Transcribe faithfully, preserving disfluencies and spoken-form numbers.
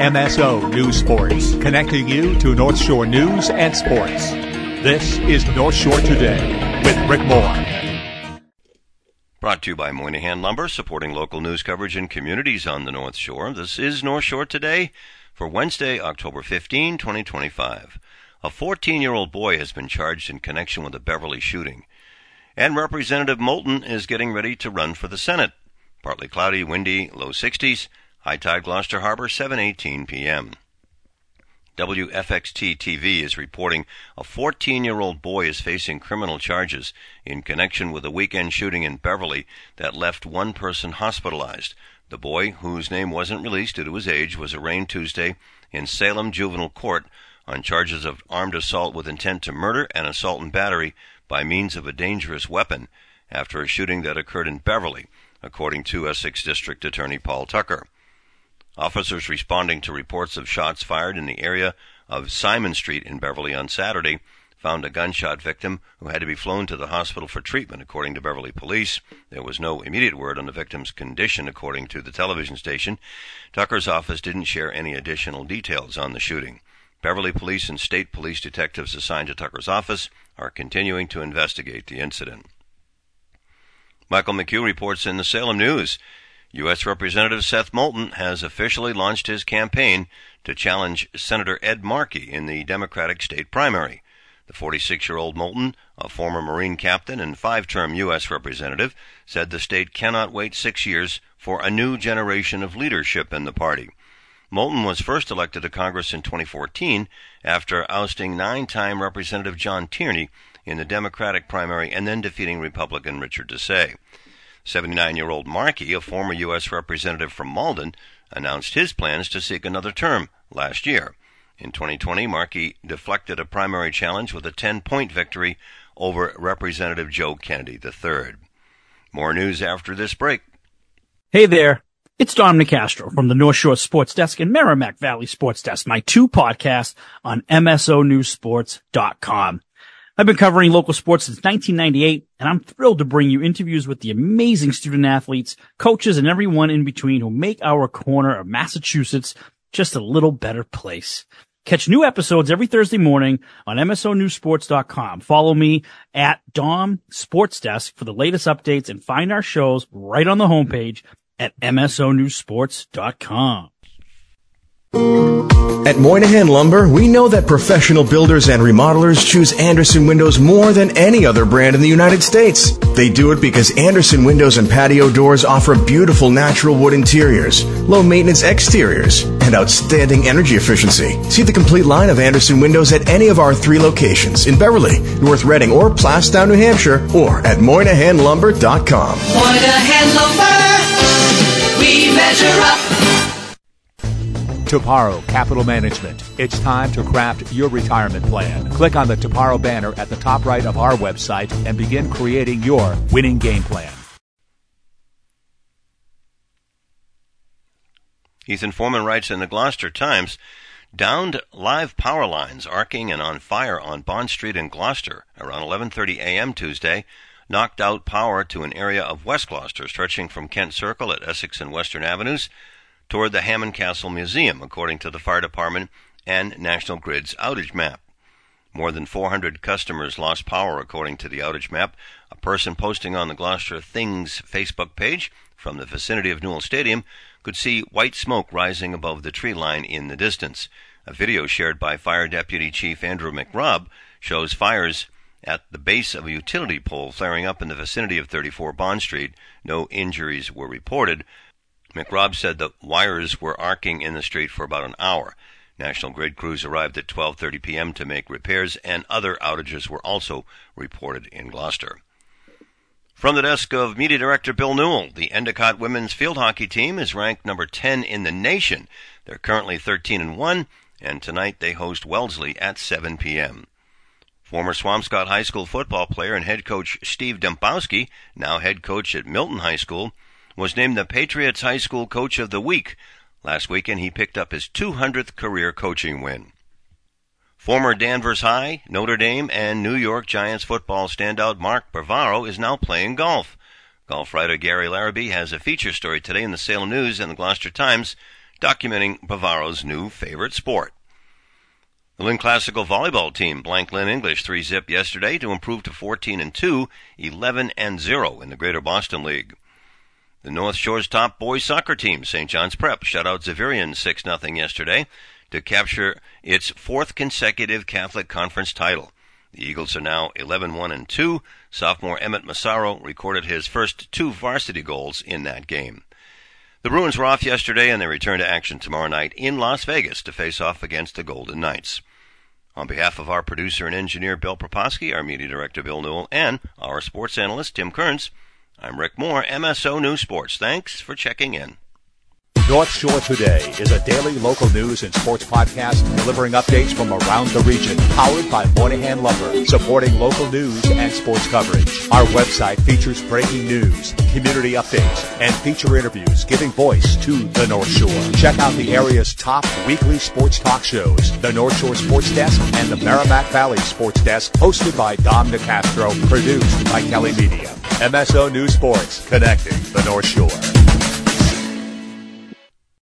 M S O News Sports, connecting you to North Shore news and sports. This is North Shore Today with Rick Moore. Brought to you by Moynihan Lumber, supporting local news coverage in communities on the North Shore. This is North Shore Today for Wednesday, October fifteenth, twenty twenty-five. A fourteen-year-old boy has been charged in connection with a Beverly shooting. And Representative Moulton is getting ready to run for the Senate. Partly cloudy, windy, low sixties. High tide Gloucester Harbor, seven eighteen p.m. W F X T T V is reporting a fourteen-year-old boy is facing criminal charges in connection with a weekend shooting in Beverly that left one person hospitalized. The boy, whose name wasn't released due to his age, was arraigned Tuesday in Salem Juvenile Court on charges of armed assault with intent to murder and assault and battery by means of a dangerous weapon after a shooting that occurred in Beverly, according to Essex District Attorney Paul Tucker. Officers responding to reports of shots fired in the area of Simon Street in Beverly on Saturday found a gunshot victim who had to be flown to the hospital for treatment, according to Beverly police. There was no immediate word on the victim's condition, according to the television station. Tucker's office didn't share any additional details on the shooting. Beverly police and state police detectives assigned to Tucker's office are continuing to investigate the incident. Michael McHugh reports in the Salem News. U S. Representative Seth Moulton has officially launched his campaign to challenge Senator Ed Markey in the Democratic state primary. The forty-six-year-old Moulton, a former Marine captain and five-term U S representative, said the state cannot wait six years for a new generation of leadership in the party. Moulton was first elected to Congress in twenty fourteen after ousting nine-time Representative John Tierney in the Democratic primary and then defeating Republican Richard Desai. seventy-nine-year-old Markey, a former U S representative from Malden, announced his plans to seek another term last year. In twenty twenty, Markey deflected a primary challenge with a ten-point victory over Representative Joe Kennedy the third. More news after this break. Hey there, it's Don Nicastro from the North Shore Sports Desk and Merrimack Valley Sports Desk, my two podcasts on M S O News Sports dot com. I've been covering local sports since nineteen ninety-eight, and I'm thrilled to bring you interviews with the amazing student athletes, coaches, and everyone in between who make our corner of Massachusetts just a little better place. Catch new episodes every Thursday morning on M S O News Sports dot com. Follow me at Dom Sports Desk for the latest updates and find our shows right on the homepage at M S O News Sports dot com. At Moynihan Lumber, we know that professional builders and remodelers choose Andersen Windows more than any other brand in the United States. They do it because Andersen Windows and patio doors offer beautiful natural wood interiors, low maintenance exteriors, and outstanding energy efficiency. See the complete line of Andersen Windows at any of our three locations in Beverly, North Reading, or Plastown, New Hampshire, or at Moynihan Lumber dot com. Moynihan Lumber, we measure up. Toparo Capital Management. It's time to craft your retirement plan. Click on the Toparo banner at the top right of our website and begin creating your winning game plan. Ethan Foreman writes in the Gloucester Times, downed live power lines arcing and on fire on Bond Street in Gloucester around eleven thirty a.m. Tuesday knocked out power to an area of West Gloucester stretching from Kent Circle at Essex and Western Avenues toward the Hammond Castle Museum, according to the fire department and National Grid's outage map. More than four hundred customers lost power, according to the outage map. A person posting on the Gloucester Things Facebook page from the vicinity of Newell Stadium could see white smoke rising above the tree line in the distance. A video shared by Fire Deputy Chief Andrew McRobb shows fires at the base of a utility pole flaring up in the vicinity of thirty-four Bond Street. No injuries were reported. McRobb said the wires were arcing in the street for about an hour. National Grid crews arrived at twelve thirty p.m. to make repairs, and other outages were also reported in Gloucester. From the desk of Media Director Bill Newell, the Endicott women's field hockey team is ranked number ten in the nation. They're currently thirteen and one, and tonight they host Wellesley at seven p.m. Former Swampscott High School football player and head coach Steve Dembowski, now head coach at Milton High School, was named the Patriots High School Coach of the Week. Last weekend, he picked up his two hundredth career coaching win. Former Danvers High, Notre Dame, and New York Giants football standout Mark Bavaro is now playing golf. Golf writer Gary Larrabee has a feature story today in the Salem News and the Gloucester Times documenting Bavaro's new favorite sport. The Lynn Classical volleyball team blanked Lynn English three zip yesterday to improve to fourteen and two, eleven and zero in the Greater Boston League. The North Shore's top boys soccer team, Saint John's Prep, shut out Xaverian six nothing yesterday to capture its fourth consecutive Catholic Conference title. The Eagles are now eleven one and two. Sophomore Emmett Massaro recorded his first two varsity goals in that game. The Bruins were off yesterday, and they return to action tomorrow night in Las Vegas to face off against the Golden Knights. On behalf of our producer and engineer, Bill Proposky, our media director, Bill Newell, and our sports analyst, Tim Kearns, I'm Rick Moore, M S O News Sports. Thanks for checking in. North Shore Today is a daily local news and sports podcast delivering updates from around the region, powered by Moynihan Lumber, supporting local news and sports coverage. Our website features breaking news, community updates, and feature interviews giving voice to the North Shore. Check out the area's top weekly sports talk shows, the North Shore Sports Desk and the Merrimack Valley Sports Desk, hosted by Dom DeCastro, produced by Kelly Media. M S O News Sports, connecting the North Shore.